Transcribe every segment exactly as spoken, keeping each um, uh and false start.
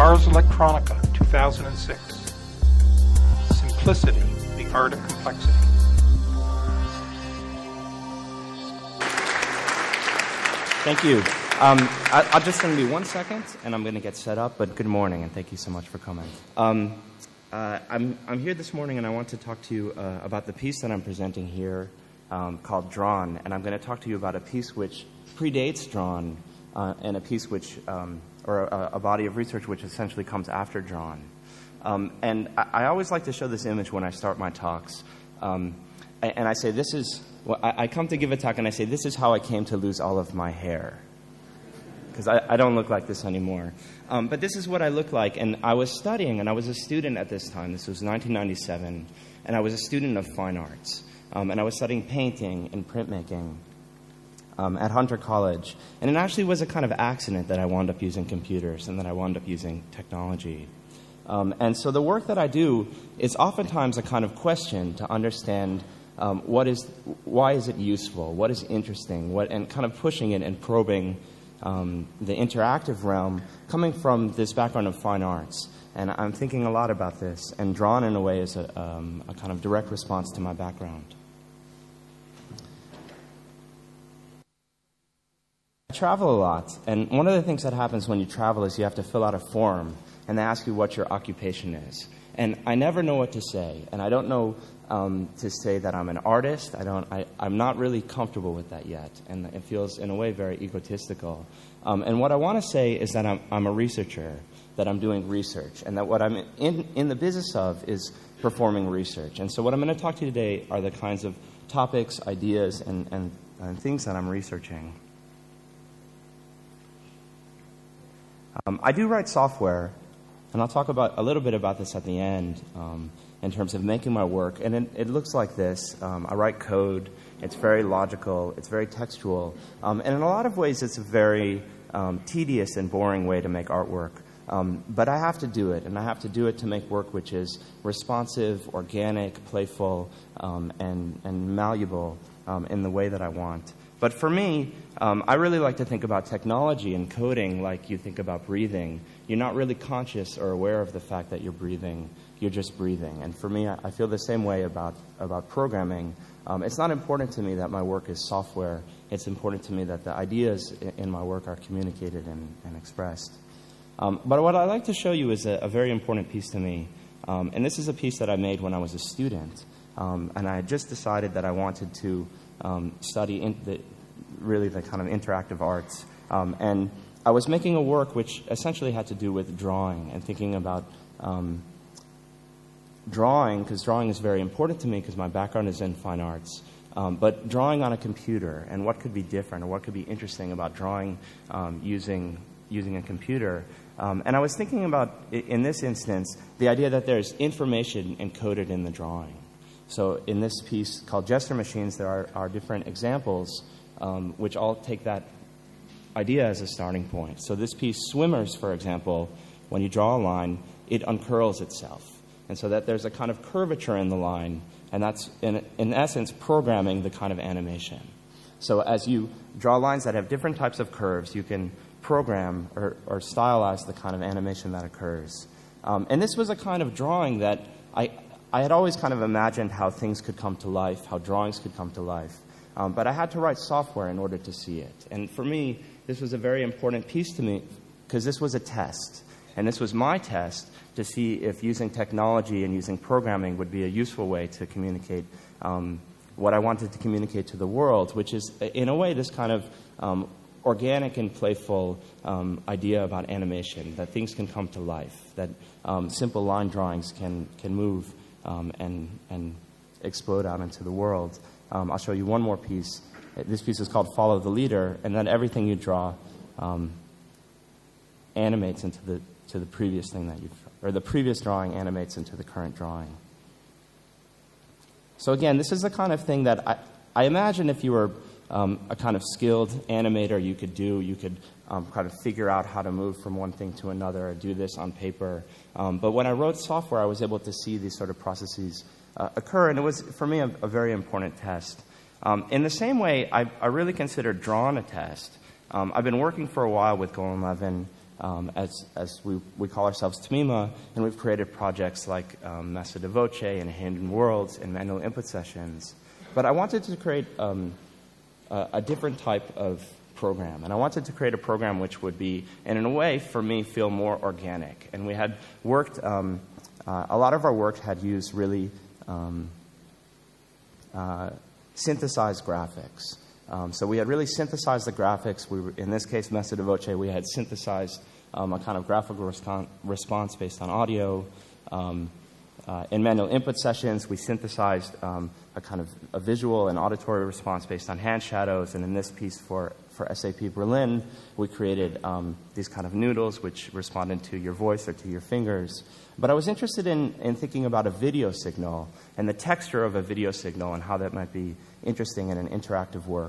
Ars Electronica two thousand six. Simplicity, the Art of Complexity. Thank you. Um, I, I'm just going to be one second, and I'm going to get set up, but good morning, and thank you so much for coming. Um, uh, I'm, I'm here this morning, and I want to talk to you uh, about the piece that I'm presenting here um, called Drawn, and I'm going to talk to you about a piece which predates Drawn uh, and a piece which, um, or a, a body of research which essentially comes after Drawn. Um, and I, I always like to show this image when I start my talks, um, and, and I say, this is... Well, I, I come to give a talk and I say, this is how I came to lose all of my hair. Because I, I don't look like this anymore. Um, but this is what I look like. And I was studying, and I was a student at this time. This was nineteen ninety-seven. And I was a student of fine arts. Um, and I was studying painting and printmaking um, at Hunter College. And it actually was a kind of accident that I wound up using computers and that I wound up using technology. Um, and so the work that I do is oftentimes a kind of question to understand Um, what is, why is it useful? What is interesting? What, and kind of pushing it and probing um, the interactive realm coming from this background of fine arts. And I'm thinking a lot about this, and Drawn in a way is a, um, a kind of direct response to my background. I travel a lot, and one of the things that happens when you travel is you have to fill out a form, and they ask you what your occupation is. And I never know what to say, and I don't know um, to say that I'm an artist. I don't, I, I'm not really comfortable with that yet, and it feels, in a way, very egotistical. Um, and what I want to say is that I'm, I'm a researcher, that I'm doing research, and that what I'm in, in the business of is performing research. And so what I'm going to talk to you today are the kinds of topics, ideas, and, and, and things that I'm researching. Um, I do write software. And I'll talk about a little bit about this at the end um, in terms of making my work. And it, it looks like this. Um, I write code. It's very logical. It's very textual. Um, and in a lot of ways, it's a very um, tedious and boring way to make artwork. Um, but I have to do it. And I have to do it to make work which is responsive, organic, playful, um, and, and malleable um, in the way that I want. But for me, um, I really like to think about technology and coding like you think about breathing. You're not really conscious or aware of the fact that you're breathing. You're just breathing. And for me, I, I feel the same way about, about programming. Um, it's not important to me that my work is software. It's important to me that the ideas in, in my work are communicated and, and expressed. Um, but what I'd like to show you is a, a very important piece to me. Um, and this is a piece that I made when I was a student. Um, and I had just decided that I wanted to um, study in the, really the kind of interactive arts. Um, and I was making a work which essentially had to do with drawing and thinking about um, drawing, because drawing is very important to me because my background is in fine arts, um, but drawing on a computer and what could be different or what could be interesting about drawing um, using, using a computer. Um, and I was thinking about, in this instance, the idea that there's information encoded in the drawing. So in this piece called Gesture Machines, there are, are different examples um, which all take that idea as a starting point. So this piece, Swimmers, for example, when you draw a line, it uncurls itself. And so that there's a kind of curvature in the line, and that's, in, in essence, programming the kind of animation. So as you draw lines that have different types of curves, you can program or, or stylize the kind of animation that occurs. Um, and this was a kind of drawing that I, I had always kind of imagined how things could come to life, how drawings could come to life. Um, but I had to write software in order to see it. And for me, this was a very important piece to me because this was a test. And this was my test to see if using technology and using programming would be a useful way to communicate um, what I wanted to communicate to the world, which is, in a way, this kind of um, organic and playful um, idea about animation, that things can come to life, that um, simple line drawings can, can move um, and, and explode out into the world. Um, I'll show you one more piece. This piece is called Follow the Leader, and then everything you draw um, animates into the to the previous thing that you've, or the previous drawing animates into the current drawing. So again, this is the kind of thing that I, I imagine if you were um, a kind of skilled animator, you could do. You could um, kind of figure out how to move from one thing to another, or do this on paper. Um, but when I wrote software, I was able to see these sort of processes uh, occur, and it was, for me, a, a very important test. Um, in the same way, I, I really consider Drawn a test. Um, I've been working for a while with Golem eleven, um, as, as we, we call ourselves Tmima, and we've created projects like um, Messa de Voce and Hidden Worlds and manual input sessions. But I wanted to create um, a, a different type of program, and I wanted to create a program which would be, and in a way, for me, feel more organic. And we had worked, um, uh, a lot of our work had used really um, uh, synthesized graphics. Um, so we had really synthesized the graphics. We were, in this case, Messa de Voce, we had synthesized um, a kind of graphical respon response based on audio. Um, uh, in manual input sessions, we synthesized um, a kind of a visual and auditory response based on hand shadows. And in this piece for, for S A P Berlin, we created um, these kind of noodles which responded to your voice or to your fingers. But I was interested in, in thinking about a video signal and the texture of a video signal and how that might be interesting in an interactive work.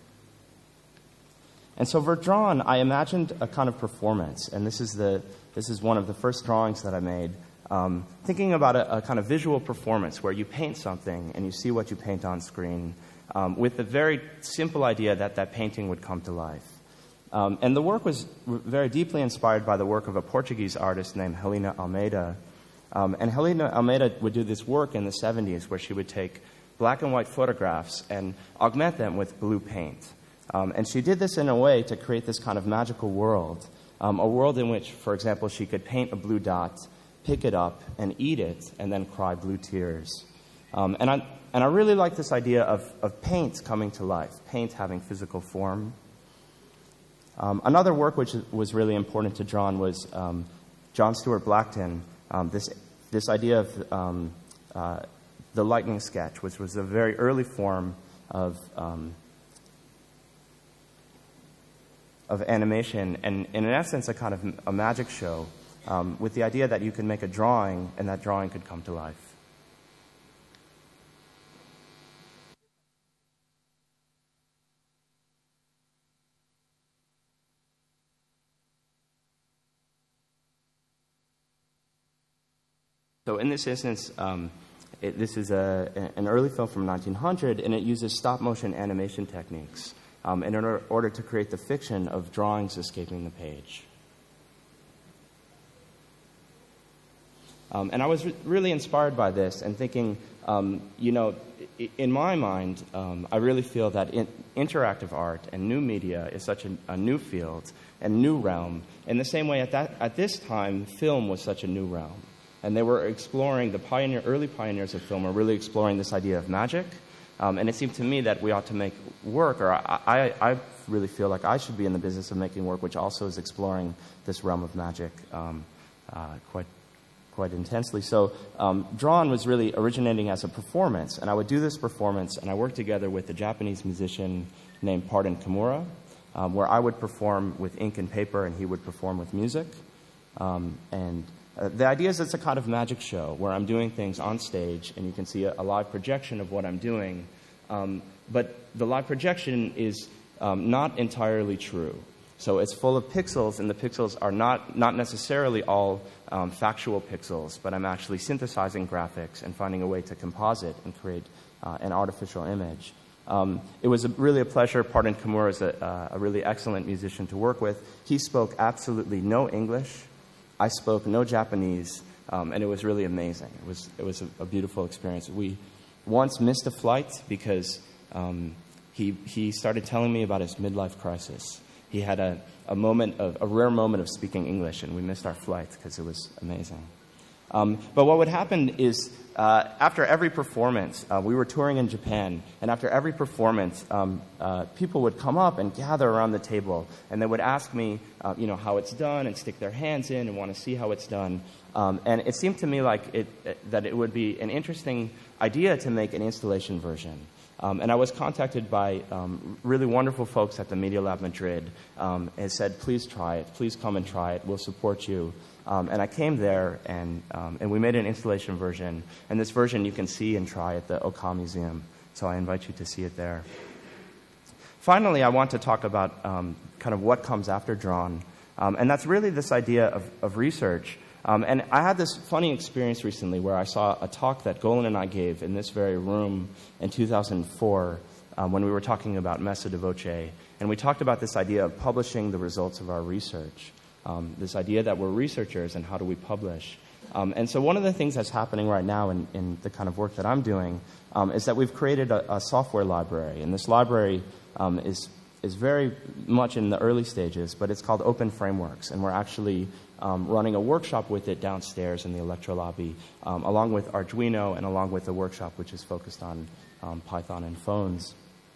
And so for Drawn, I imagined a kind of performance, and this is, the, this is one of the first drawings that I made, um, thinking about a, a kind of visual performance where you paint something and you see what you paint on screen um, with the very simple idea that that painting would come to life. Um, and the work was very deeply inspired by the work of a Portuguese artist named Helena Almeida. Um, and Helena Almeida would do this work in the seventies where she would take black and white photographs and augment them with blue paint. Um, and she did this in a way to create this kind of magical world, um, a world in which, for example, she could paint a blue dot, pick it up, and eat it, and then cry blue tears. Um, and, I, and I really like this idea of, of paint coming to life, paint having physical form. Um, another work which was really important to Drawn was um, John Stuart Blackton, um, this, this idea of um, uh, the lightning sketch, which was a very early form of, um, of animation, and, and in essence a kind of a magic show um, with the idea that you could make a drawing and that drawing could come to life. So in this instance, um, it, this is a, an early film from nineteen hundred, and it uses stop-motion animation techniques um, in order, order to create the fiction of drawings escaping the page. Um, and I was re really inspired by this and thinking, um, you know, in my mind, um, I really feel that in interactive art and new media is such a, a new field and new realm. In the same way, at, that, at this time, film was such a new realm. And they were exploring, the pioneer, early pioneers of film were really exploring this idea of magic. Um, and it seemed to me that we ought to make work, or I, I, I really feel like I should be in the business of making work which also is exploring this realm of magic um, uh, quite, quite intensely. So um, Drawn was really originating as a performance, and I would do this performance, and I worked together with a Japanese musician named Pardon Kimura, um, where I would perform with ink and paper, and he would perform with music. Um, and Uh, the idea is it's a kind of magic show where I'm doing things on stage and you can see a, a live projection of what I'm doing. Um, but the live projection is um, not entirely true. So it's full of pixels, and the pixels are not, not necessarily all um, factual pixels, but I'm actually synthesizing graphics and finding a way to composite and create uh, an artificial image. Um, it was a, really a pleasure. Pardon Kimura is a, uh, a really excellent musician to work with. He spoke absolutely no English. I spoke no Japanese, um, and it was really amazing. It was, it was a, a beautiful experience. We once missed a flight because um, he, he started telling me about his midlife crisis. He had a, a moment, of, a rare moment of speaking English, and we missed our flight because it was amazing. Um, but what would happen is, uh, after every performance, uh, we were touring in Japan, and after every performance, um, uh, people would come up and gather around the table, and they would ask me, uh, you know, how it's done, and stick their hands in, and want to see how it's done. Um, and it seemed to me like it, it, that it would be an interesting idea to make an installation version. Um, and I was contacted by um, really wonderful folks at the Media Lab Madrid, um, and said, please try it, please come and try it, we'll support you. Um, and I came there, and, um, and we made an installation version. And this version you can see and try at the Oka Museum. So I invite you to see it there. Finally, I want to talk about um, kind of what comes after Drawn. Um, and that's really this idea of, of research. Um, and I had this funny experience recently where I saw a talk that Golan and I gave in this very room in two thousand four um, when we were talking about Messa de Voce. And we talked about this idea of publishing the results of our research. um, this idea that we're researchers and how do we publish. Um, and so one of the things that's happening right now in, in the kind of work that I'm doing um, is that we've created a, a software library. And this library um, is, is very much in the early stages, but it's called Open Frameworks. And we're actually um, running a workshop with it downstairs in the Electro Lobby, um, along with Arduino and along with the workshop which is focused on um, Python and phones.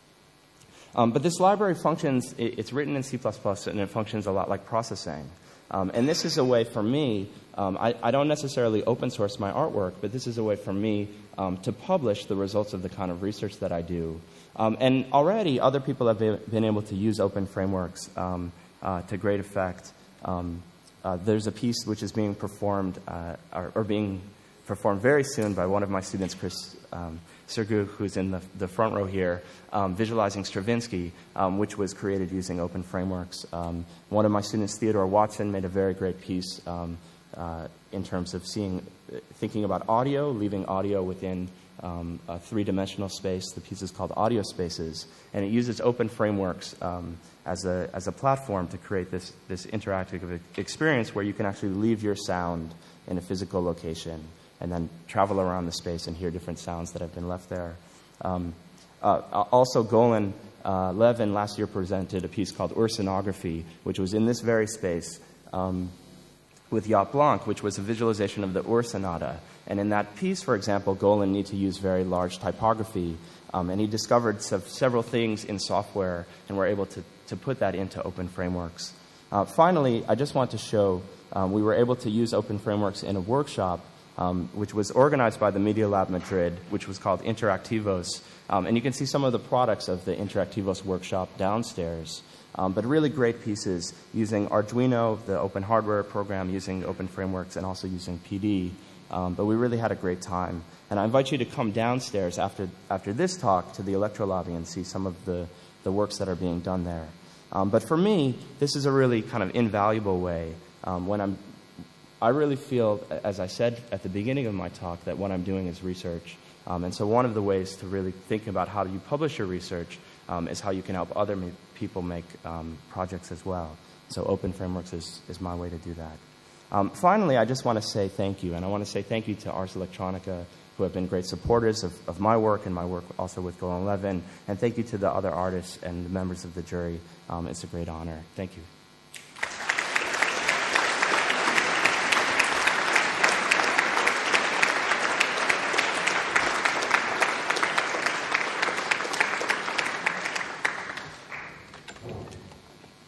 Um, but this library functions, it, it's written in C plus plus, and it functions a lot like processing. Um, and this is a way for me, um, I, I don't necessarily open source my artwork, but this is a way for me um, to publish the results of the kind of research that I do. Um, and already other people have been, been able to use open frameworks um, uh, to great effect. Um, uh, there's a piece which is being performed, uh, or, or being performed very soon by one of my students, Chris um, Sergu, who's in the, the front row here, um, visualizing Stravinsky, um, which was created using open frameworks. Um, one of my students, Theodore Watson, made a very great piece um, uh, in terms of seeing, thinking about audio, leaving audio within um, a three-dimensional space. The piece is called Audio Spaces, and it uses open frameworks um, as a as a platform to create this this interactive experience where you can actually leave your sound in a physical location and then travel around the space and hear different sounds that have been left there. Um, uh, also, Golan uh, Levin last year presented a piece called Ursinography, which was in this very space um, with Jaap Blanc, which was a visualization of the Ur Sonata. And in that piece, for example, Golan needed to use very large typography, um, and he discovered several things in software, and we're able to, to put that into open frameworks. Uh, finally, I just want to show um, we were able to use open frameworks in a workshop Um, which was organized by the Media Lab Madrid, which was called Interactivos. Um, and you can see some of the products of the Interactivos workshop downstairs. Um, but really great pieces using Arduino, the open hardware program, using open frameworks, and also using P D. Um, but we really had a great time. And I invite you to come downstairs after, after this talk to the Electro Lobby and see some of the, the works that are being done there. Um, but for me, this is a really kind of invaluable way um, when I'm I really feel, as I said at the beginning of my talk, that what I'm doing is research. Um, and so one of the ways to really think about how do you publish your research um, is how you can help other ma- people make um, projects as well. So open frameworks is, is my way to do that. Um, finally, I just want to say thank you. And I want to say thank you to Ars Electronica, who have been great supporters of, of my work and my work also with Golan Levin. And thank you to the other artists and the members of the jury. Um, it's a great honor. Thank you.